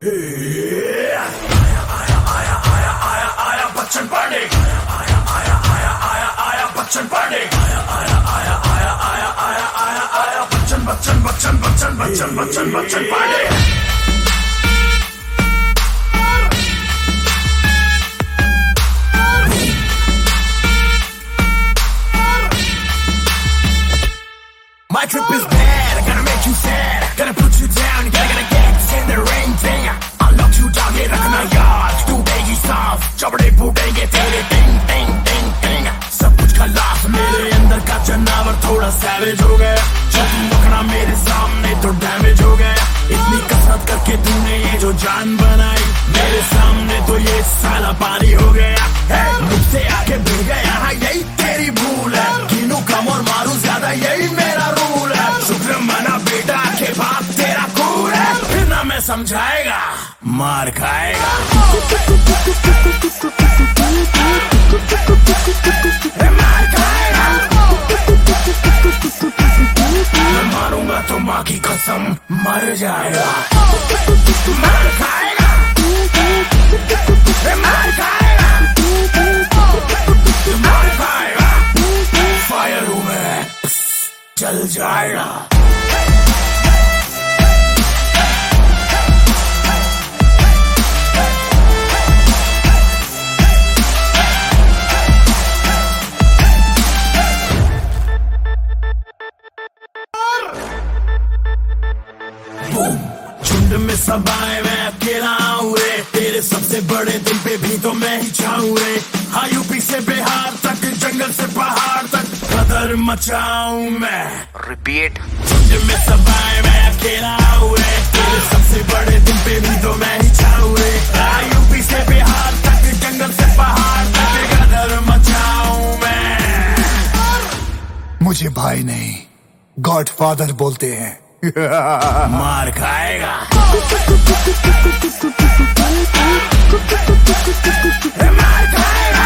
आया आया आया आया आया आया बच्चन पांडे, आया आया आया आया आया बच्चन पांडे, आया आया आया आया आया आया आया आया Bachchan Bachchan Bachchan Bachchan Bachchan Bachchan Bachchan Pandey. My trip is bad, I gotta make you sad, gotta put you down, gotta get in the ring thing. I'll lock you down, ये रखना याद, टूटेगी सांस, चपड़े फूटेंगे तेरे टिंग टिंग टिंग टिंग। सब कुछ खलास, मेरे अंदर का जनावर थोड़ा सैवेज हो गया, जब तुम रखना मेरे सामने तो डैमेज हो गया। इतनी कसरत करके तूने ये जो जान बनाई, मेरे सामने तो ये साला पानी हो गया। मुझसे आके भिड़ गया, हाँ यही तेरी भूल है, गिनू कम और मारू ज्यादा यही मेरा रूल है। शुक्र मना बेटा के बाप तेरा कूल है, फिर ना मैं समझाएगा मार खाएगा। मार खाएगा, मैं मारूंगा तो माँ की कसम मर जाएगा। मार खाएगा, मार खाएगा, मार खाएगा, फायर हूँ मैं, चल जाएगा। झुंड में सब आए मैं अकेला हूँ रे, तेरे सबसे बड़े दिन पे भी तो मैं ही चाहूँ रे। हाँ यूपी से बिहार तक, जंगल से पहाड़ तक कदर मचाऊं मैं। रिपीट। झुंड में सब आए मैं अकेला हूँ रे, तेरे सबसे बड़े दिन पे भी तो मैं ही चाहूँ रे। हाँ यूपी से बिहार तक, जंगल से पहाड़ तक कदर मचाऊं मैं। मुझे भाई नहीं गॉडफादर बोलते हैं। मार खाएगा, मार खाएगा,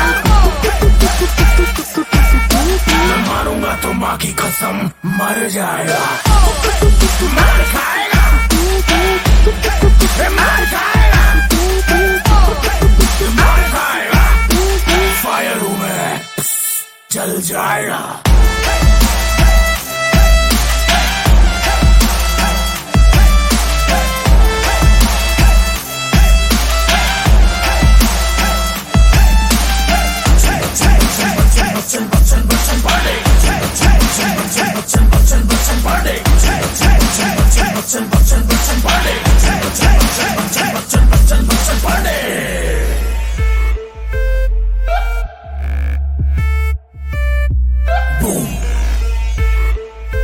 मैं मारूंगा तो माँ की कसम मर जाएगा। मार खाएगा, मार खाएगा, मार खाएगा, फायर हूँ मैं, चल जाएगा।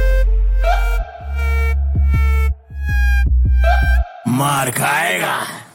मार खाएगा।